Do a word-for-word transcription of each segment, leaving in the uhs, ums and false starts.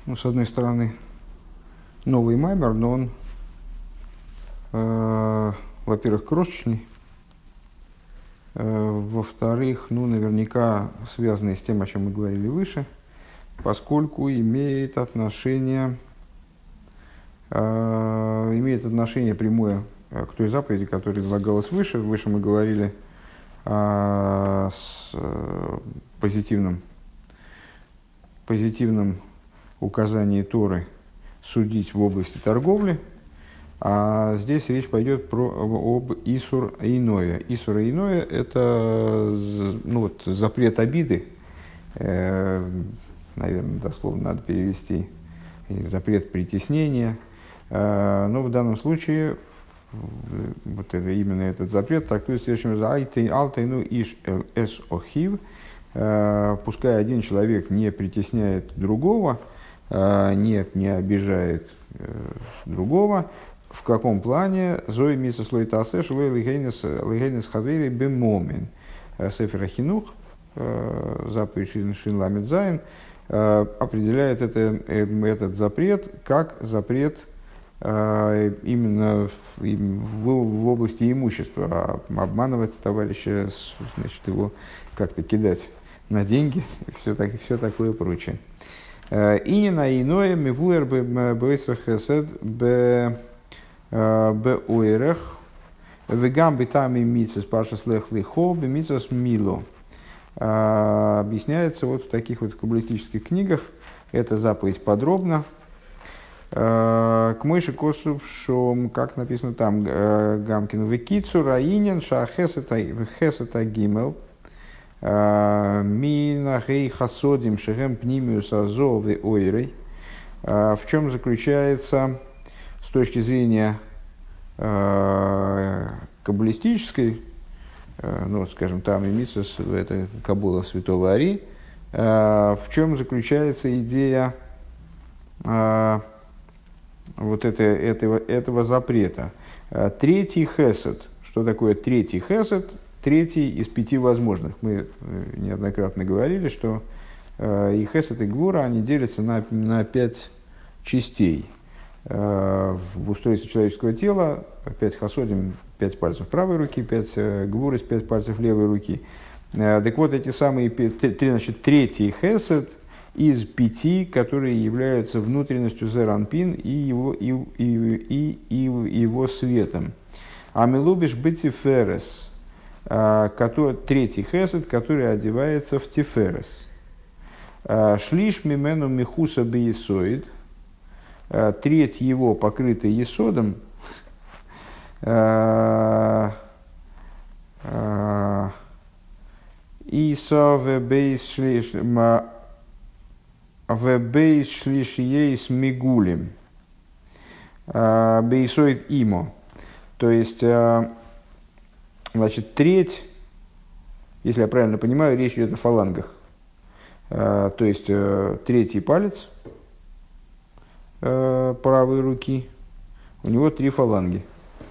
Ну, с одной стороны, новый маймер, но он, э, во-первых, крошечный, э, во-вторых, ну, наверняка связанный с тем, о чем мы говорили выше, поскольку имеет отношение, э, имеет отношение прямое э, к той заповеди, которая излагалась выше. Выше мы говорили о с, э, позитивном, позитивном указании Торы судить в области торговли, а здесь речь пойдет про, об Исур Иное. Исур Иное – это, ну, вот, запрет обиды, э, наверное, дословно надо перевести, запрет притеснения. Э, но в данном случае вот это, именно этот запрет трактуется следующим образом: «Алтайну иш эл эс охив», пускай один человек не притесняет другого, не, не обижает другого. В каком плане? Зои миса слой тасеш лейгейнес хавери бемомин. Сефер Хинух, заповедь Шин Ламед Зайн, определяет это, этот запрет как запрет именно в, в, в области имущества. Обманывать товарища, значит, его как-то кидать на деньги и все, так, все такое прочее. И не на иное мивуэр бэйсах хесед бэ уэрех вегам битами митсус пашас лех лихо бемитсус мило. Объясняется вот в таких вот каббалистических книгах эта заповедь подробно. К мойши косу, что, как написано там, Гамкин векицу раинен ша хесета гимел мина хей хасодим шехем пнимиус азо ве ойрей. В чем заключается, с точки зрения каббалистической, ну, скажем, там и митсус, это Кабула святого Ари, в чем заключается идея вот это, этого, этого запрета. Третий хесед. Что такое третий хесед? Третий из пяти возможных. Мы неоднократно говорили, что и хесед, и гвура, они делятся на, на пять частей. В устройстве человеческого тела пять хасодим, пять пальцев правой руки, пять гвурис, пять пальцев левой руки. Так вот, эти самые три, значит, третий хесед из пяти, которые являются внутренностью зеранпин и его, и, и, и, и его светом. Амилубиш бетиферес, третий хесед, который одевается в тиферес. Шлиш мимену михуса бейсоид, треть его покрыта есодом. Исаве бейс шлиш в бейс шлишиейс мигулим бейсоид имо. То есть, значит, треть, если я правильно понимаю, речь идет о фалангах. То есть, третий палец правой руки, у него три фаланги.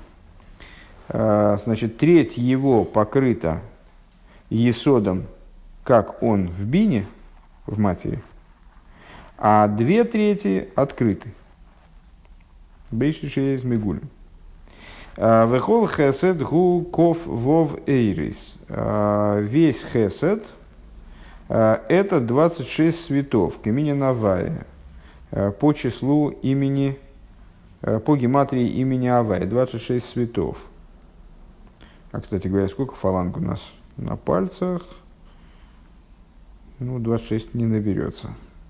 Значит, треть его покрыта есодом, как он в бине, в матери, а две трети открыты. Бейшиши из мигулем. Вехол хесед гу ков вов эйрис. Весь хесед это двадцать шесть цветов, кемине навая, по числу имени, по гематрии имени Авая, двадцать шесть цветов. А, кстати говоря, сколько фаланг у нас на пальцах? Ну, двадцать шесть не наберется.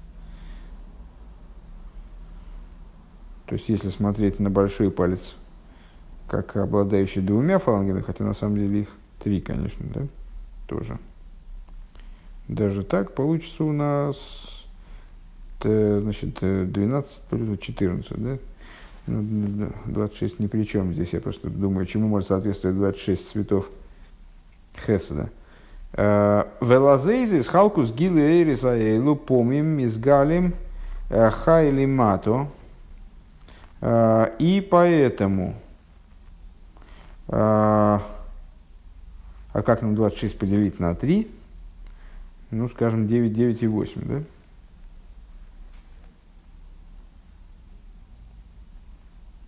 То есть, если смотреть на большой палец, как обладающий двумя фалангами, хотя на самом деле их три, конечно, да, тоже. Даже так получится у нас, значит, двенадцать плюс четырнадцать, да? Ну, двадцать шесть ни при чем здесь. Я просто думаю, чему может соответствовать двадцать шесть цветов хеседа. Велазейзи с халкус гилы эйриса эйлу помим мизгалим хайли мато. И поэтому, а как нам двадцать шесть поделить на три? Ну, скажем, девять, девять и восемь, да?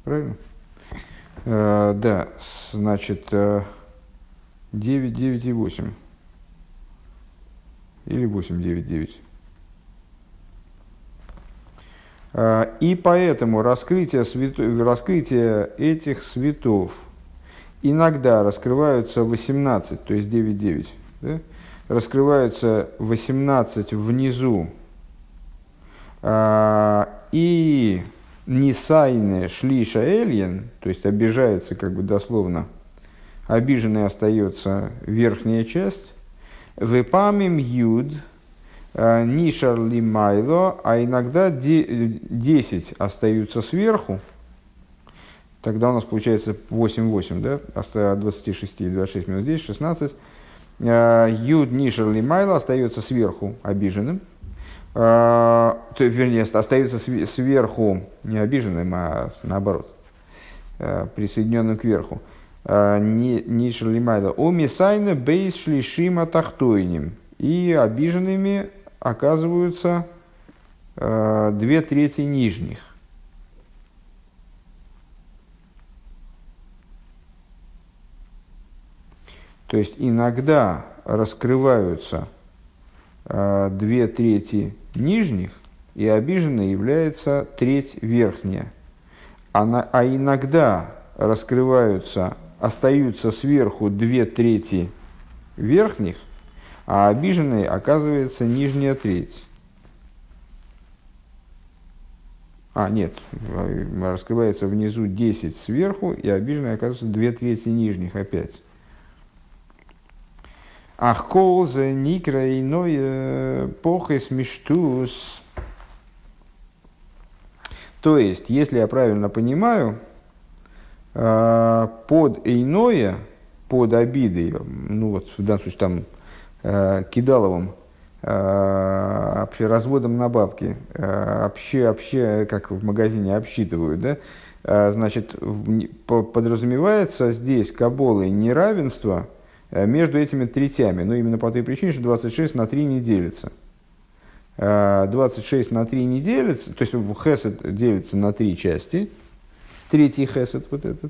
Правильно? Э, да, значит, э, девять, девять и восемь. Или восемь, девять, девять. Э, и поэтому раскрытие, свято... раскрытие этих светов иногда раскрываются восемнадцать, то есть девять, девять. Да? Раскрываются восемнадцать внизу. Э, и Нисайне шлиша эльен, то есть обижается, как бы дословно, обиженной остается верхняя часть. Вепамим юд нишар лимайло, а иногда десять остаются сверху. Тогда у нас получается восемь, восемь, да? От двадцати шести, двадцать шесть минус десять, шестнадцать. Юд нишар лимайло остается сверху обиженным. То, вернее, остается сверху не обиженным, а наоборот, присоединенным кверху. Нишер лимайда. О мисайна бейс шлишима тахтойним. И обиженными оказываются две трети нижних. То есть иногда раскрываются две трети нижних, и обиженной является треть верхняя. А, на, а иногда раскрываются, остаются сверху две трети верхних, а обиженной оказывается нижняя треть. А, нет, раскрывается внизу десять сверху, и обиженной оказывается две трети нижних опять. Ах, колзе, никра, иное, похес, миштус. То есть, если я правильно понимаю, под иное, под обидой, ну вот в данном случае там кидаловым, разводом на бабки, вообще, вообще, как в магазине обсчитывают, да, значит, подразумевается здесь каболой неравенство между этими третями, но именно по той причине, что двадцать шесть на три не делится. двадцать шесть на три не делится, то есть хесед делится на три части, третий хесед вот этот,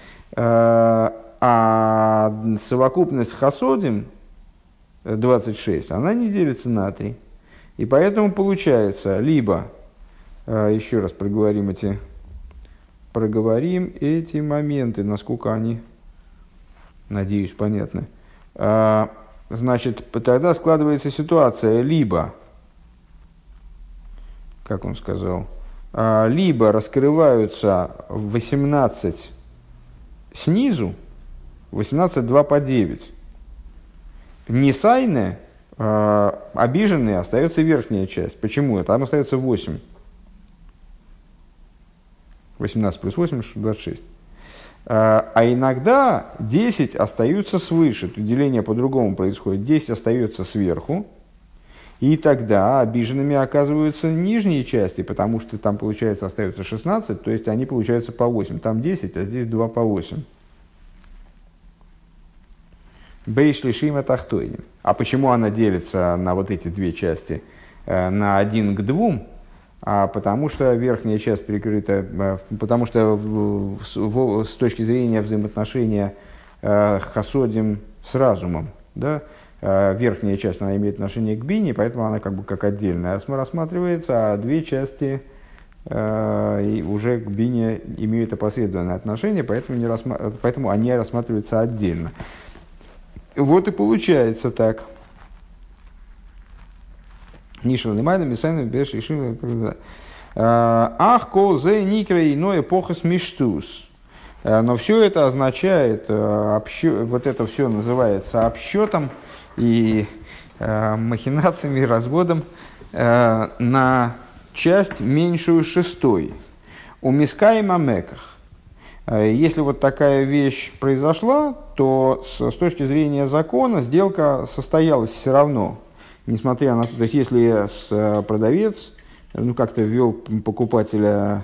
а совокупность хасодим двадцать шесть, она не делится на три. И поэтому получается, либо, еще раз проговорим эти, проговорим эти моменты, насколько они, надеюсь, понятны. Значит, тогда складывается ситуация, либо, как он сказал, либо раскрываются восемнадцать снизу, восемнадцать два по девять. Нисайне, обиженные, остается верхняя часть. Почему? Там остается восемь. восемнадцать плюс восемь, двадцать шесть. А иногда десять остаются свыше. Тут деление по-другому происходит. десять остается сверху. И тогда обиженными оказываются нижние части, потому что там, получается, остается шестнадцать, то есть они получаются по восемь. Там десять, а здесь два по восемь. Бейшли шима тахтойним. А почему она делится на вот эти две части? На один к двум? А потому что верхняя часть перекрыта, потому что в, в, с точки зрения взаимоотношения э, хасодим с разумом, да, э, верхняя часть она имеет отношение к бине, поэтому она как бы как отдельная рассматривается, а две части э, и уже к бине имеют опосредованное отношение, поэтому, не рассма- поэтому они рассматриваются отдельно. Вот и получается так. Нишел лимайда мисайна беш ишил. Ах, кол зе никра иное похос миштус. Но все это означает, обсчет, вот это все называется обсчетом и махинациями, разводом на часть меньшую шестой. У миска и мамеках. Если вот такая вещь произошла, то с, с точки зрения закона сделка состоялась все равно. Несмотря на то, то есть если с, продавец ну, как-то ввел покупателя,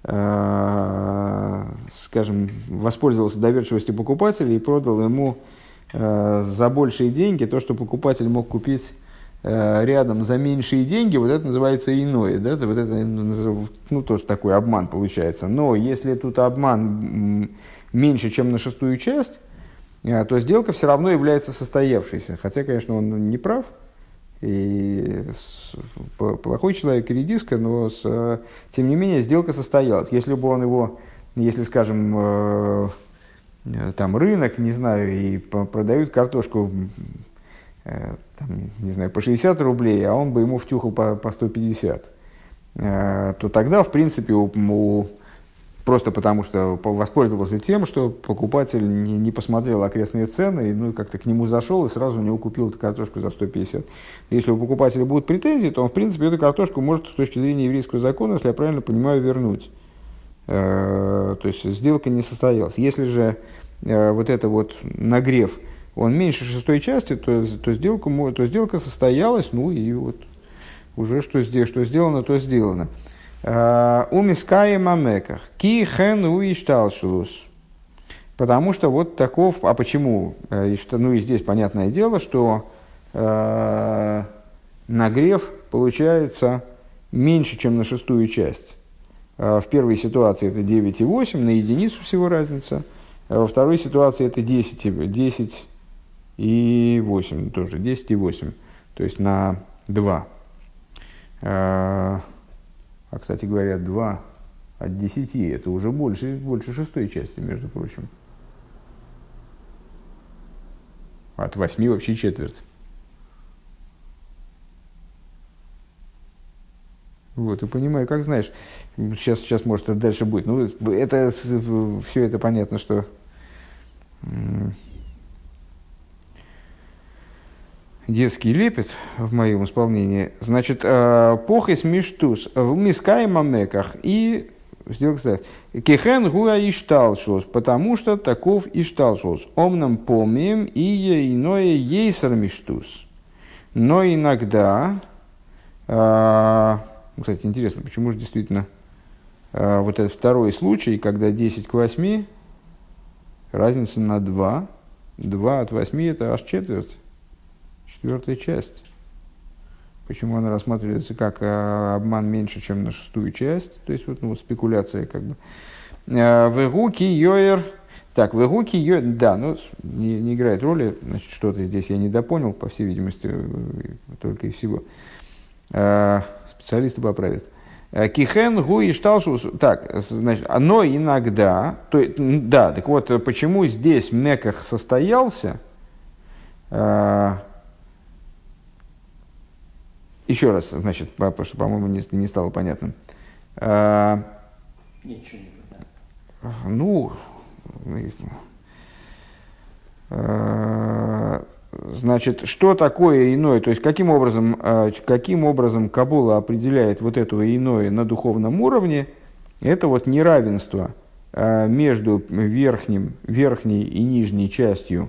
э, скажем, воспользовался доверчивостью покупателя и продал ему э, за большие деньги то, что покупатель мог купить э, рядом за меньшие деньги, вот это называется иное. Да? Вот это, ну, тоже такой обман получается. Но если тут обман меньше, чем на шестую часть, э, то сделка все равно является состоявшейся. Хотя, конечно, он не прав. И плохой человек и редиска, но с, тем не менее сделка состоялась. Если бы он его, если, скажем, э, там рынок, не знаю, и продают картошку, э, там, не знаю, по шестьдесят рублей, а он бы ему втюхал по, по сто пятьдесят, э, то тогда, в принципе, у, у, просто потому что воспользовался тем, что покупатель не, не посмотрел окрестные цены, и, ну, как-то к нему зашел и сразу у него купил эту картошку за сто пятьдесят. Если у покупателя будут претензии, то он, в принципе, эту картошку может с точки зрения еврейского закона, если я правильно понимаю, вернуть. Э, то есть сделка не состоялась. Если же э, вот это вот нагрев, он меньше шестой части, то, то, сделку, то сделка состоялась, ну и вот уже что, что сделано, то сделано. У мискаи мамеках ки хен у ишталшус. Потому что вот таков, а почему? Ну и здесь понятное дело, что э, нагрев получается меньше, чем на шестую часть. В первой ситуации это девять и восемь, на единицу всего разница. Во второй ситуации это десять, десять и восемь, тоже десять и восемь, то есть на два. А, кстати говоря, два от десяти это уже больше, больше шестой части, между прочим. От восьми вообще четверть. Вот, и понимаю, как знаешь, сейчас, сейчас может, это дальше будет. Ну, это, все это понятно, что детский лепет в моем исполнении. Значит, похис миштус в мискай мамеках и кихен гуа ишталшос, потому что таков ишталшос. Омнам помним и иное ейсер миштус. Но иногда, кстати, интересно, почему же действительно вот этот второй случай, когда десять к восьми, разница на два, два от восьми это аж четверть. Четвертая часть. Почему она рассматривается как а, обман меньше, чем на шестую часть? То есть, вот, ну, спекуляция как бы. Вегуки йоер. Так, вегуки йоер. Да, ну, не, не играет роли. Значит, что-то здесь я недопонял, по всей видимости, только и всего. А, специалисты поправят. Кихен гу и шталшус. Так, значит, но иногда. То, да, так вот, почему здесь меках состоялся? А, Еще раз, значит, потому что, по-моему, не, не стало понятным. А, Ничего не понятно. Ну, а, значит, что такое иное? То есть, каким образом, каким образом Кабула определяет вот это иное на духовном уровне? Это вот неравенство между верхним, верхней и нижней частью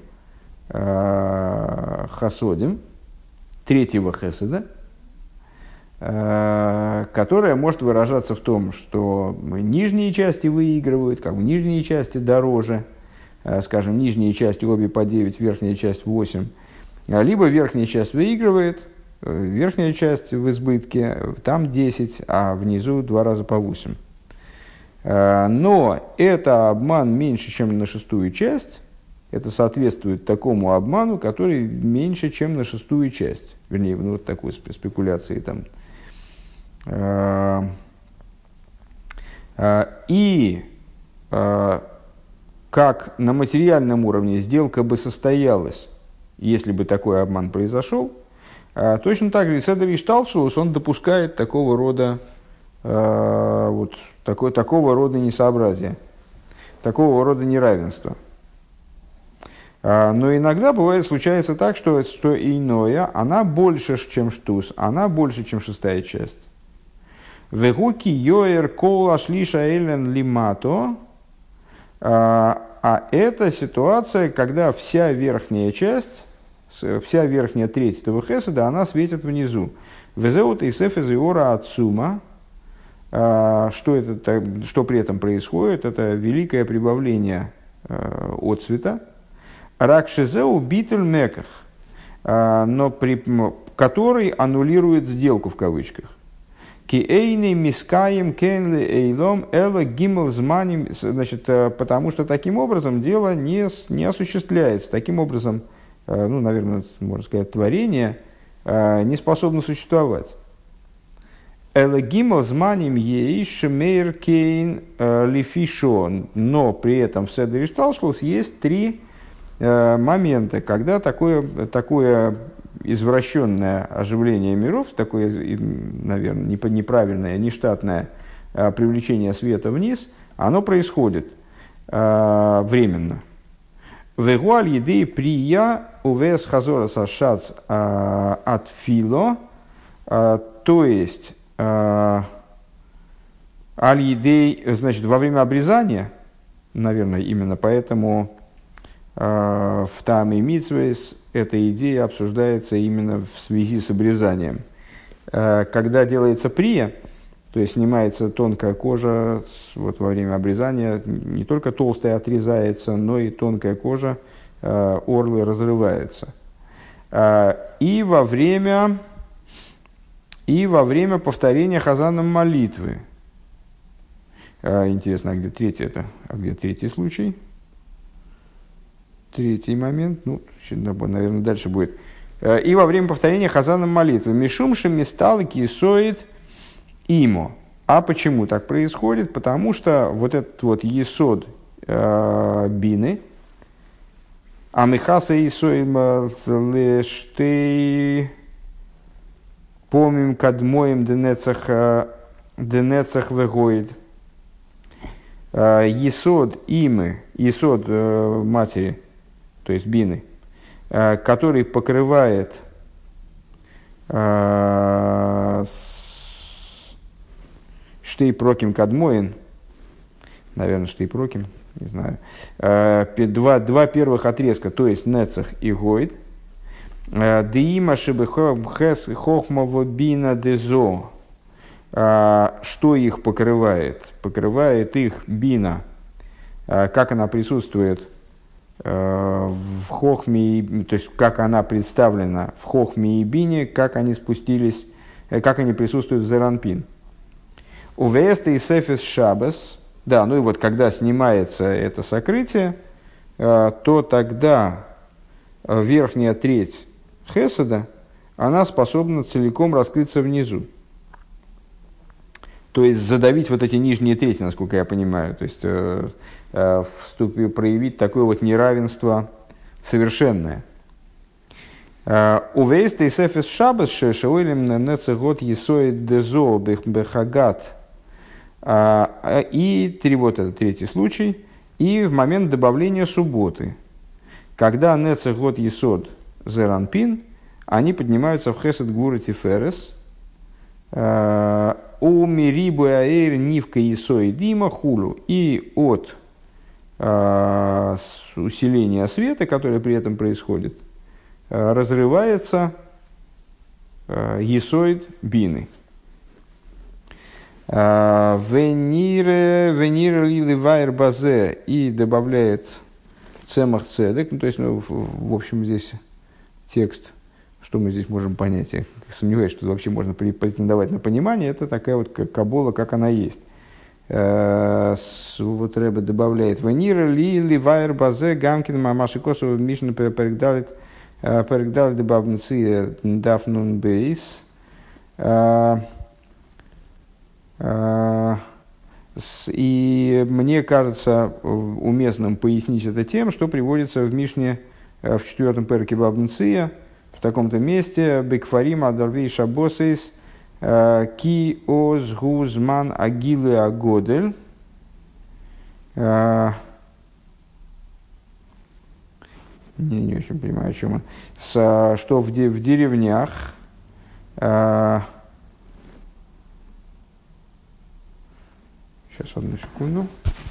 хасодим, третьего хеседа, которая может выражаться в том, что нижние части выигрывают, как в нижние части дороже, скажем, нижние части обе по девять, верхняя часть восемь, либо верхняя часть выигрывает, верхняя часть в избытке, там десять, а внизу два раза по восемь. Но это обман меньше, чем на шестую часть, это соответствует такому обману, который меньше, чем на шестую часть, вернее, ну, вот такой спекуляции там. И как на материальном уровне сделка бы состоялась, если бы такой обман произошел, точно так же и Седер Ишталшус, он допускает такого рода, вот, такой, такого рода несообразия, такого рода неравенства. Но иногда бывает, случается так, что, что иное, она больше, чем штус, она больше, чем шестая часть. Вегуки йоэр кола шлиша элен лимато. А это ситуация, когда вся верхняя часть, вся верхняя треть этого хеседа, она светит внизу. Везеут и сефезиора ацума. Что, это, что при этом происходит? Это великое прибавление отцвета. Ракшизеу битель меках. Но при, который аннулирует сделку в кавычках. Киэйни мискаем кенли эйлом эла гимл зманим, значит, потому что таким образом дело не, не осуществляется. Таким образом, ну, наверное, можно сказать, творение не способно существовать. Эла гимл зманим ейш мейр кейн лифишо, но при этом в Седер Шталшлус есть три момента, когда такое, такое извращенное оживление миров, такое, наверное, неправильное, нештатное привлечение света вниз, оно происходит э, временно. Вегуаль еды прия увес хазора сашац от фило, то есть аль едей, значит, во время обрезания, наверное, именно поэтому в Тааме Мицвейс эта идея обсуждается именно в связи с обрезанием. Когда делается прия, то есть снимается тонкая кожа, вот во время обрезания не только толстая отрезается, но и тонкая кожа орлы разрывается. И во время, и во время повторения хазаном молитвы. Интересно, а где третий это? А где третий случай? Третий момент, ну, наверное, дальше будет. И во время повторения хазаном молитвы. Мишумши мисталы кисоид имо. А почему так происходит? Потому что вот этот вот есод э, бины, амихаса исоид лештей помим кадмоем денецах денецах вегоид. Есод имы, есод э, матери, то есть бины, э, который покрывает э, штейпроким кадмоин, наверное, штейпроким, не знаю, э, два, два первых отрезка, то есть нецах и гойд, деима шибы хохмово бина дезо, что их покрывает? Покрывает их бина, как она присутствует в хохме, то есть как она представлена в хохме и бине, как они спустились, как они присутствуют в зеранпин. У веста и сефис шабас, да, ну и вот когда снимается это сокрытие, то тогда верхняя треть хеседа, она способна целиком раскрыться внизу. То есть задавить вот эти нижние трети, насколько я понимаю, то есть э, э, вступить, проявить такое вот неравенство совершенное. Увейст и сефис шабас шешеуэлем нецегот есоид дезо бехагат. И три, вот это третий случай. И в момент добавления субботы, когда нецегот есод зеранпин, они поднимаются в хесед гура тиферес. У мирибу аэр нивка исои дима хулу. И от э, усиления света, которое при этом происходит, э, разрывается э, есоид бины. Венир лили вайр базе. И добавляет цемах цедек. Ну, то есть, ну, в, в общем, здесь текст. Что мы здесь можем понять? Я сомневаюсь, что вообще можно претендовать на понимание. Это такая вот кабола, как она есть. Вот Ребе добавляет: «Венира ли ливайр базе гамкин мамаши косово мишна перегдалит перегдалит дебавнцы дафнун бейс». И мне кажется уместным пояснить это тем, что приводится в Мишне в четвертом перке Бабнция, в таком-то месте: «Бекфарим адарвей шабосейс ки оз гузман агилы агодель». Не, не очень понимаю, о чем он. С, что в, де, в деревнях сейчас, одну секунду.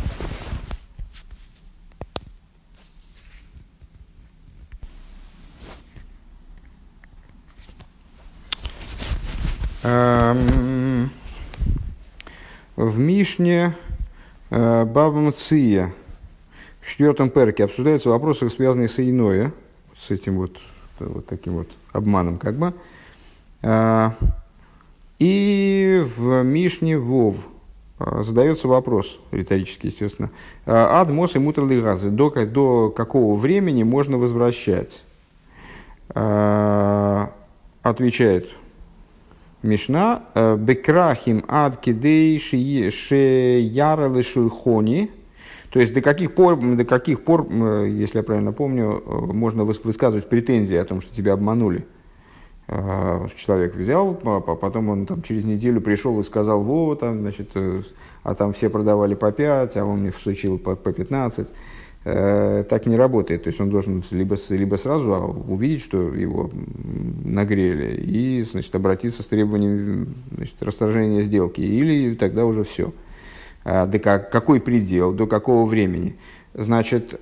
В Мишне Бава Мция в четвертом перке обсуждаются вопросы, связанные с Иноя, с этим вот, вот таким вот обманом, как бы. И в Мишне Вов задается вопрос, риторически, естественно. Ад мос и мутр лигазы. До, до какого времени можно возвращать? Отвечает Мишна. Бекрахим ад кидей шеяра лешульхони. То есть до каких пор, до каких пор, если я правильно помню, можно высказывать претензии о том, что тебя обманули. Человек взял, потом он там, через неделю пришел и сказал, вот, там, значит, а там все продавали по пять, а он мне всучил по, по пятнадцать. Так не работает. То есть он должен либо, либо сразу увидеть, что его нагрели, и, значит, обратиться с требованием, значит, расторжения сделки, или тогда уже все. До как, какой предел, до какого времени? Значит,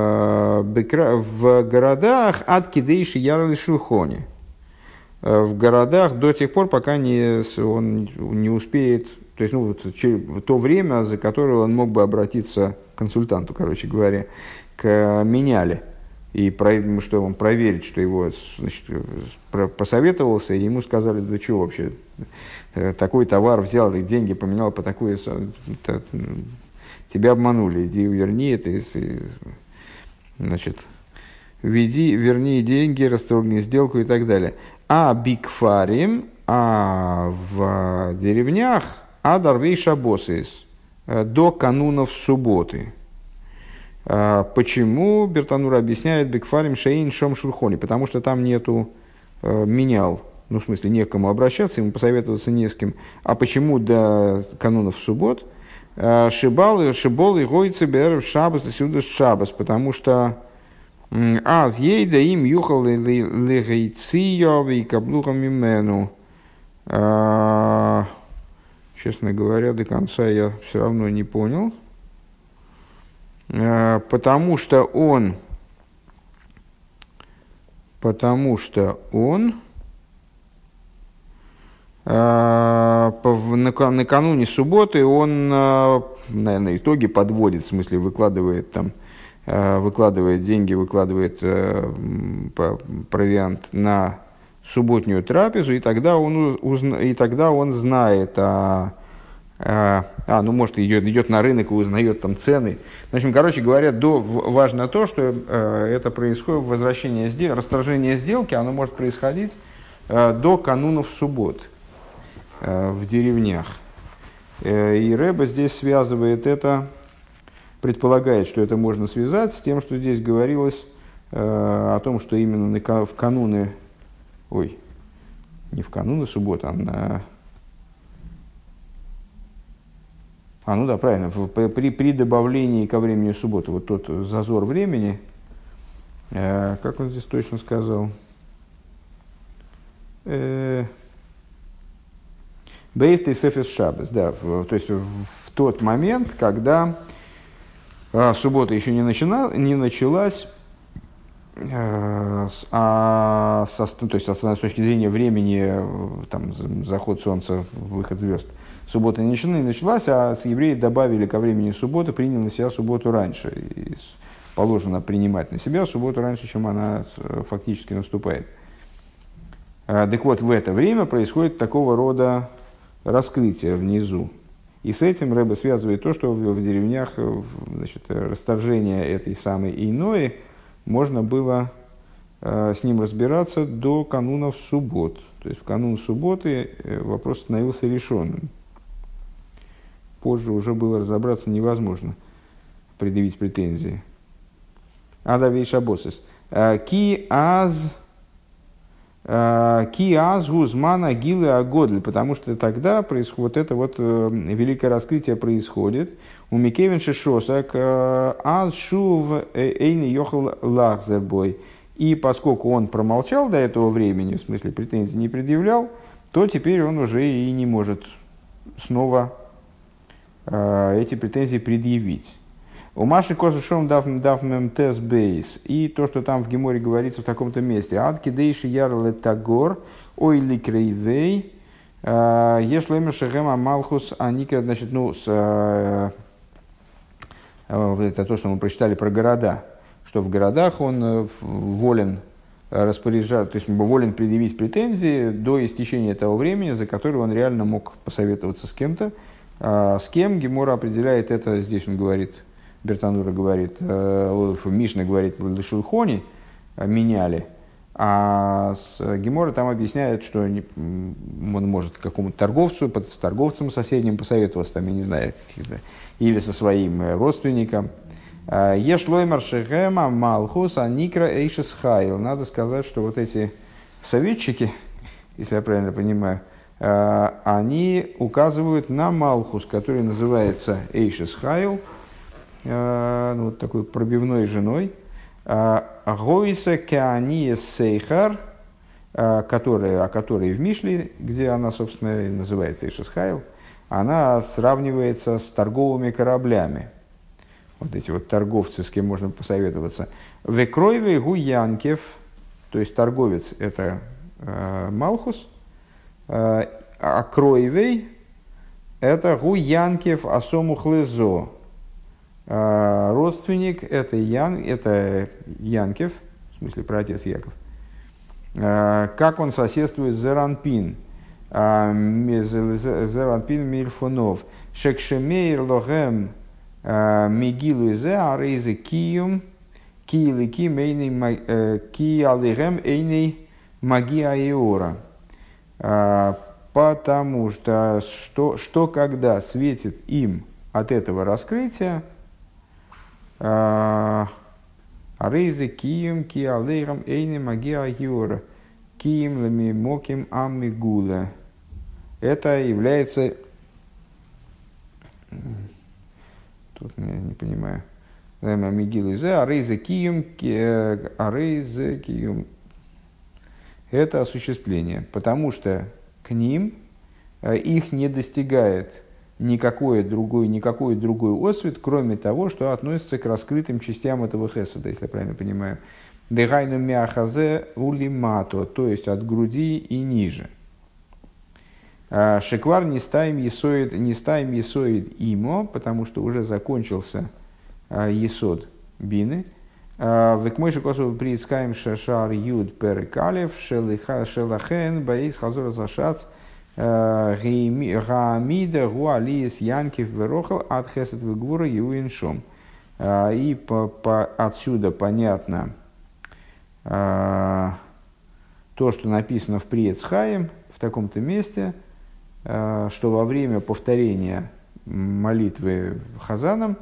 в городах от кидейши ярли шелхони. В городах до тех пор, пока не, он не успеет, то есть, ну, вот, в то время, за которое он мог бы обратиться к консультанту, короче говоря, к меняле, и про, что он проверить, что его, значит, посоветовался, и ему сказали, да что вообще, такой товар взял, и деньги поменял по такой, тебя обманули, иди верни это, значит, введи, верни деньги, расторгни сделку и так далее. А бикфарим, а в деревнях адарвей шабосис, до канунов субботы. Почему Бертанур объясняет бикфарим шейн шом шурхони? Потому что там нету менял, ну в смысле некому обращаться, ему посоветоваться не с кем. А почему до канунов суббот? Шибал, шибол и гойцы бер шабас, отсюда шабас, потому что аз ейда им юхал легейцио и каблухам имену. Честно говоря, до конца я все равно не понял. Потому что он, потому что он накануне субботы он, наверное, итоги подводит, в смысле выкладывает там, выкладывает деньги, выкладывает провиант на субботнюю трапезу, и тогда он, узна, и тогда он знает, а, а, а, ну, может, идет, идет на рынок и узнает там цены. В общем, короче говоря, до, важно то, что а, это происходит, возвращение, расторжение сделки, оно может происходить а, до канунов суббот а, в деревнях. А, и Ребе здесь связывает это, предполагает, что это можно связать с тем, что здесь говорилось а, о том, что именно в кануны, ой, не в кануны субботы, а на... А, ну да, правильно, при, при добавлении ко времени субботы, вот тот зазор времени, э, как он здесь точно сказал? Бейст и сефес шабес, да, в, то есть в, в тот момент, когда а, суббота еще не, начина, не началась, а со, то есть с точки зрения времени, там, заход солнца, выход звезд, суббота не началась, а с евреи добавили ко времени субботы, приняли на себя субботу раньше. И положено принимать на себя субботу раньше, чем она фактически наступает. Так вот, в это время происходит такого рода раскрытие внизу. И с этим Ребе связывает то, что в, в деревнях, значит, расторжение этой самой Инои можно было э, с ним разбираться до канунов суббот. То есть в канун субботы э, вопрос становился решенным. Позже уже было разобраться невозможно, предъявить претензии. Ада вейшабосис. Ки аз ки аз гузмана гилы агодль, потому что тогда происходит вот это вот э, великое раскрытие происходит. У Микевин шишосак аз шув эйни йохал лахзербой. И поскольку он промолчал до этого времени, в смысле претензий не предъявлял, то теперь он уже и не может снова э, эти претензии предъявить. У Маши Косушом дав мем тес бейс. И то, что там в Геморе говорится в таком-то месте. Адки дейши ярле тагор, ой ли крейвей, ешлемер шехема малхус аникер. Значит, ну, с, это то, что мы прочитали про города. Что в городах он волен распоряжаться, то есть волен предъявить претензии до истечения того времени, за которое он реально мог посоветоваться с кем-то. А с кем Гемора определяет это, здесь он говорит, Бертанура говорит, Мишна говорит, Лешулхони меняли, а Гемора там объясняет, что он может какому-то торговцу, с торговцем соседним посоветоваться, там, я не знаю, или со своим родственником. Ешлоймар шехема малхус аникра эйшес хайл. Надо сказать, что вот эти советчики, если я правильно понимаю, они указывают на малхус, который называется эйшес хайл, ну, вот такой пробивной женой. Гойса кеания сейхар, которая, о которой в Мишле, где она, собственно, называется эйшес хайл, она сравнивается с торговыми кораблями. Вот эти вот торговцы, с кем можно посоветоваться. Векройвей гуянкев, то есть торговец – это э, Малхус, э, а кройвей – это гуянкев асому хлезо. Э, родственник – это, Ян, это Янкев, в смысле праотец Яков. Э, как он соседствует с Зеранпин? Э, Зеранпин Мильфонов. Шекшемейр лохем Мигилу зе арейзе киюм киили ким эйней ки алихем эйней магия иора. Потому что, что что когда светит им от этого раскрытия, арейзе киюм ки алихем эйней магия иора киим лами моким аммигула. Это является... Тут я не понимаю. Арейзе киюм, арейзе киюм. Это осуществление, потому что к ним их не достигает никакой другой, никакой другой освет, кроме того, что относится к раскрытым частям этого хеседа, если я правильно понимаю. Дегайну мяхазе улимато, то есть от груди и ниже. Шеквар не стаим есоид, не стаим есоид имо, потому что уже закончился есод бины. Векмойши косу приискаем шашар юд перекалев шелахен баис хазора зашац гамида гуалиес янкив верохал от хесет вегвура юиншом. И по, по, отсюда понятно то, что написано в Приецхаим в таком-то месте, что во время повторения молитвы Хазаном,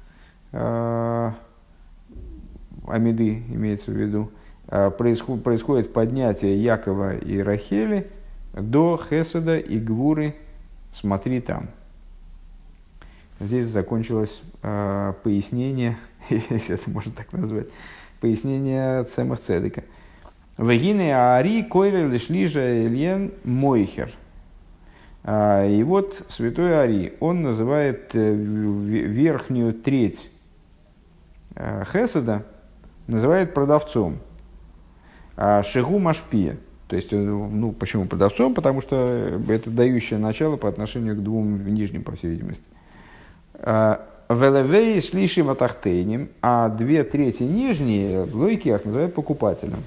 Амиды имеется в виду, происходит, происходит поднятие Якова и Рахели до Хеседа и Гвуры, смотри там. Здесь закончилось э, пояснение, если это можно так назвать, пояснение Цемах Цедека. Вегине Аари койры лишлижа Ильен Мойхер. И вот святой Ари, он называет верхнюю треть Хеседа, называет продавцом. Шигу Машпия. То есть, ну, почему продавцом? Потому что это дающее начало по отношению к двум нижним, по всей видимости. Велевей слишим атахтейним, а две трети нижние лойкиах называют покупателем.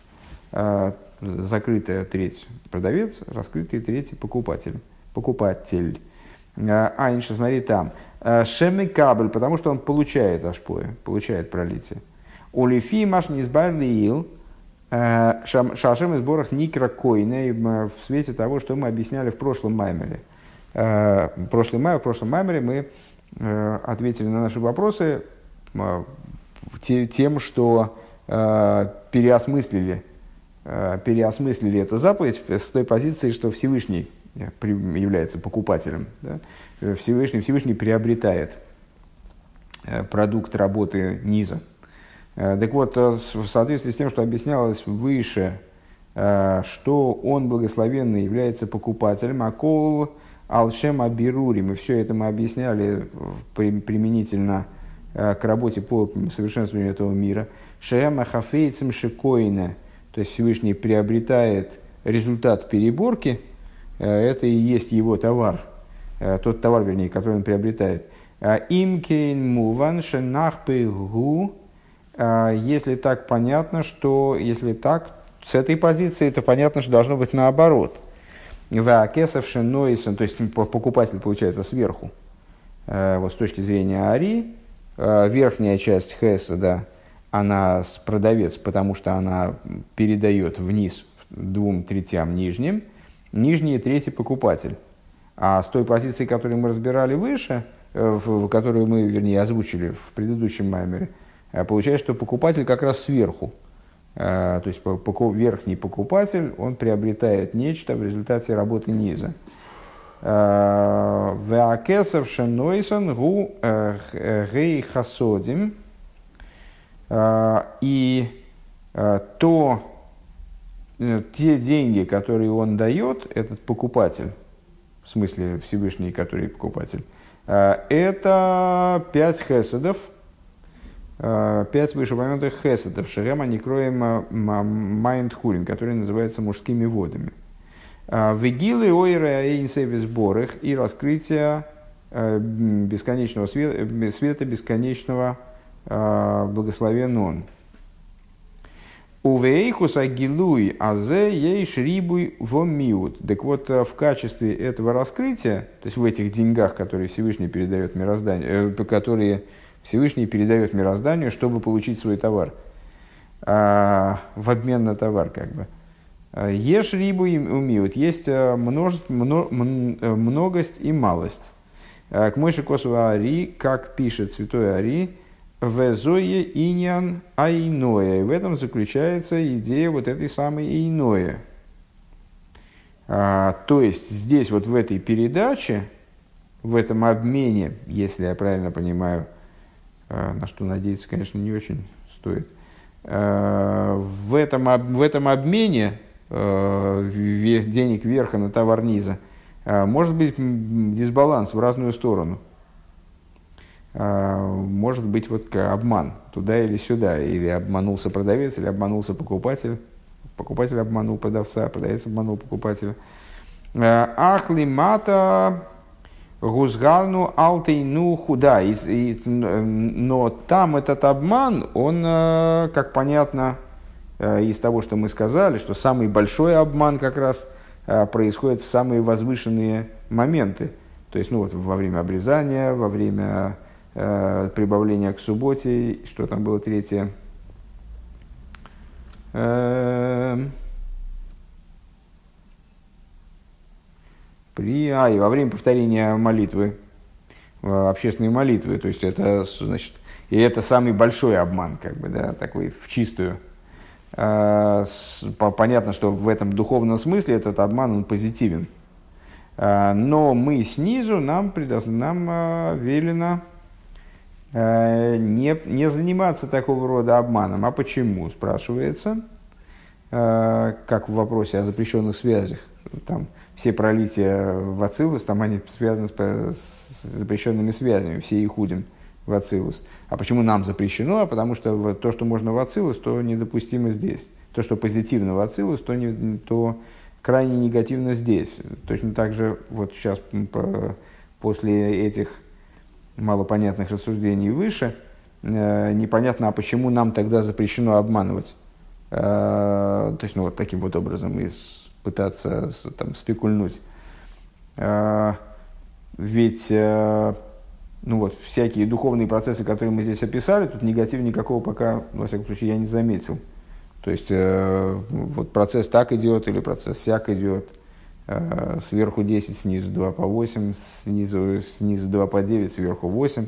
Закрытая треть продавец, раскрытая треть покупатель. Покупатель. А, еще смотри там. Шемы кабель, потому что он получает ашпоя, получает пролитие. Улифи маш низбарлиил, шашем из сборах никра койне, в свете того, что мы объясняли в прошлом маймере. В прошлом маймере, в прошлом маймере мы ответили на наши вопросы тем, что переосмыслили переосмыслили эту заповедь с той позиции, что Всевышний является покупателем. Да? Всевышний, Всевышний приобретает продукт работы низа. Так вот, в соответствии с тем, что объяснялось выше, что он благословенный является покупателем, а кол алшем абирури, мы все это мы объясняли применительно к работе по совершенствованию этого мира, шеэма хафейцем шикоине, то есть Всевышний приобретает результат переборки, это и есть его товар, тот товар, вернее, который он приобретает. Имкейн муван шенахпегу, если так понятно, что если так, с этой позиции это понятно, что должно быть наоборот. Ваакесовши нойсон, то есть покупатель получается сверху. Вот с точки зрения Ари, верхняя часть хеседа, она продавец, потому что она передает вниз двум третям нижним, нижние трети покупатель. А с той позиции, которую мы разбирали выше, в которую мы, вернее, озвучили в предыдущем маймере, получается, что покупатель как раз сверху. То есть верхний покупатель, он приобретает нечто в результате работы низа. Веакесов шенойсон гу гей хасодим. И то, те деньги, которые он дает, этот покупатель, в смысле Всевышний, который покупатель, это пять хеседов, пять вышеупомянутых хеседов, шерема некроем майндхурин, которые называются мужскими водами. Вегилы ойра эйнсевис борых и раскрытие бесконечного света, света бесконечного благословен он. Увейхус агилуй азе ейш рибуй вомиут. Так вот, в качестве этого раскрытия, то есть в этих деньгах, которые Всевышний передает мирозданию, э, которые Всевышний передает мирозданию, чтобы получить свой товар, э, в обмен на товар, как бы. Еш рибуй умиут. Есть множество, мно, многость и малость. К Мойше Косу Ари, как пишет святой Ари, «Везое иньян айное». В этом заключается идея вот этой самой иное. А, то есть, здесь вот в этой передаче, в этом обмене, если я правильно понимаю, а, на что надеяться, конечно, не очень стоит, а, в, этом, в этом обмене а, денег верха на товар низа а, может быть дисбаланс в разную сторону. Может быть вот обман туда или сюда, или обманулся продавец, или обманулся покупатель, покупатель обманул продавца, продавец обманул покупателя. Ахли мата гузгарну алтейну худа. Но там этот обман, он, как понятно из того, что мы сказали, что самый большой обман как раз происходит в самые возвышенные моменты. То есть ну, вот, во время обрезания, во время прибавление к субботе, что там было третье, при, а, и во время повторения молитвы, общественной молитвы, то есть это, значит, и это самый большой обман, как бы, да, такой в чистую. Понятно, что в этом духовном смысле этот обман, он позитивен. Но мы снизу, нам, предо... нам велено Не, не заниматься такого рода обманом. А почему, спрашивается, как в вопросе о запрещенных связях. Там все пролития в Ацилус, там они связаны с, с запрещенными связями, все их ходим в Ацилус. А почему нам запрещено? А потому что то, что можно в Ацилус, то недопустимо здесь. То, что позитивно в Ацилус, то, не, то крайне негативно здесь. Точно так же вот сейчас после этих малопонятных рассуждений выше, э, непонятно, а почему нам тогда запрещено обманывать. Э, то есть, ну, вот таким вот образом и пытаться там, спекульнуть. Э, ведь, э, ну вот, всякие духовные процессы, которые мы здесь описали, тут негатива никакого пока, во всяком случае, я не заметил. То есть, э, вот процесс так идет или процесс сяк идет. Сверху десять, снизу два по восемь, снизу, снизу два по девять, сверху восемь.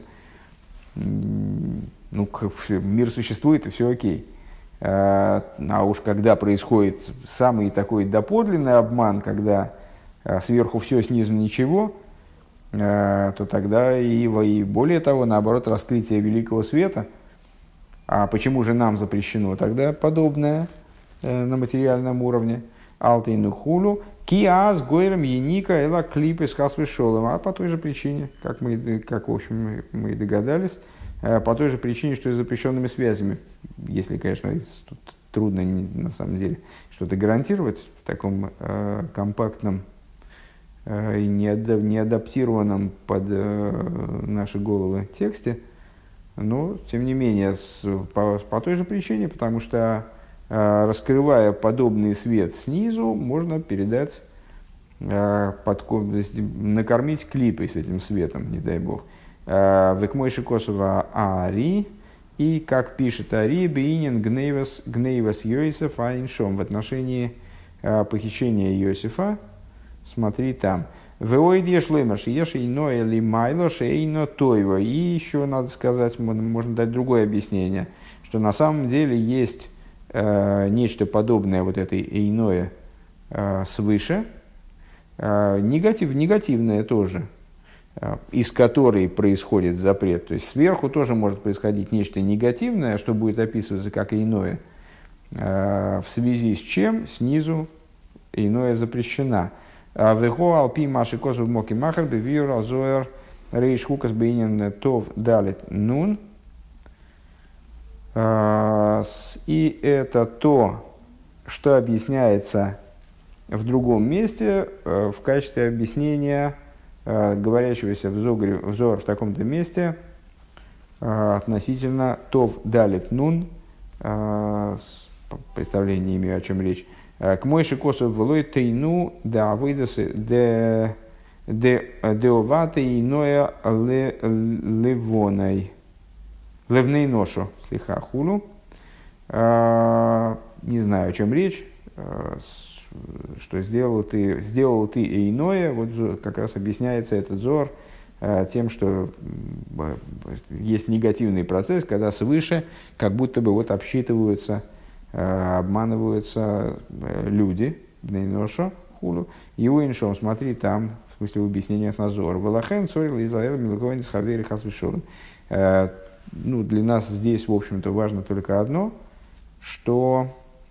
Ну, мир существует, и все окей. А уж когда происходит самый такой доподлинный обман, когда сверху все, снизу ничего, то тогда и, и более того, наоборот, раскрытие великого света. А почему же нам запрещено тогда подобное на материальном уровне? Алтейну хулу. Киаз гойрам еника эла клипы с хасвешолом. А по той же причине, как мы, как, в общем, мы, мы и догадались, по той же причине, что и запрещенными связями. Если, конечно, тут трудно на самом деле что-то гарантировать в таком э, компактном э, и неадаптированном под э, наши головы тексте, но, тем не менее, с, по, по той же причине, потому что раскрывая подобный свет снизу, можно передать, под, накормить клипой с этим светом, не дай бог. Векмойши Косова Ари, и как пишет Ари, Бейнин Гнейвас Гнейвас Йосиф Айншом в отношении похищения Йосифа, смотри там. Веойдеш лемерш еши иное ли майло шейно тойво. И еще надо сказать, можно дать другое объяснение, что на самом деле есть э, нечто подобное вот этой иное э, свыше, э, негатив, негативное тоже, э, из которой происходит запрет. То есть сверху тоже может происходить нечто негативное, что будет описываться как иное, э, в связи с чем снизу иное запрещено. Вехо алпи маши косу моки махар бевир азоэр рейш хукас бейнин тов далит нун. И это то, что объясняется в другом месте в качестве объяснения говорящегося в Зогаре, в Зоар в таком-то месте относительно тов далит нун. Представление не имею, о чем речь. К мойши косу влой тейну да выдасы де деоваты иное левоной левней ношу слиха хулу. Не знаю, о чем речь, что сделал ты, сделал ты иное, вот как раз объясняется этот зор тем, что есть негативный процесс, когда свыше как будто бы вот обсчитываются, обманываются люди, бнейноша, хулу, и уиншом, смотри там, в смысле в объяснениях на зор. Валахен, цорил, израил, милковин, схавери, хасвишорн. Ну, для нас здесь, в общем-то, важно только одно, что,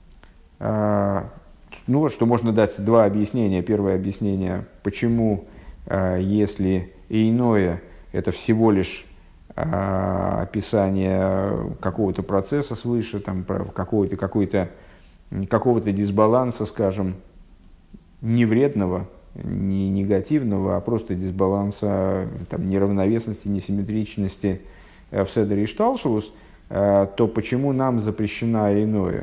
ну, вот, что можно дать два объяснения. Первое объяснение, почему, если иное, это всего лишь описание какого-то процесса свыше, там, какого-то, какой-то, какого-то дисбаланса, скажем, не вредного, не негативного, а просто дисбаланса, там, неравновесности, несимметричности в Седере и Шталшус, то почему нам запрещено иное?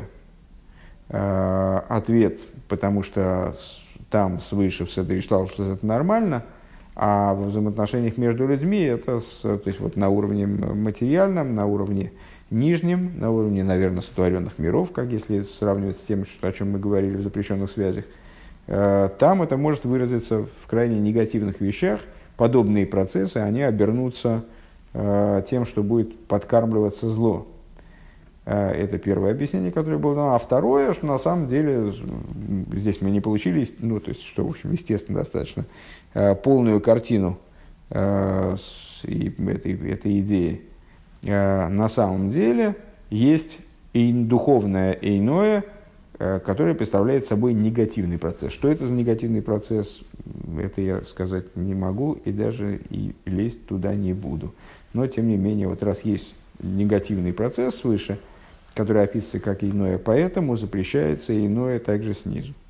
Ответ, потому что там свыше в Седере и Шталшус это нормально, а в взаимоотношениях между людьми это, то есть вот на уровне материальном, на уровне нижнем, на уровне, наверное, сотворенных миров, как если сравнивать с тем, что, о чем мы говорили в запрещенных связях, там это может выразиться в крайне негативных вещах. Подобные процессы, они обернутся тем, что будет подкармливаться зло. Это первое объяснение, которое было дано. А второе, что на самом деле здесь мы не получили, ну, то есть, что, в общем, естественно, достаточно полную картину этой, этой идеи. На самом деле есть и духовное иное, которое представляет собой негативный процесс. Что это за негативный процесс, это я сказать не могу и даже и лезть туда не буду. Но, тем не менее, вот раз есть негативный процесс свыше, который описывается как иное, поэтому запрещается иное также снизу.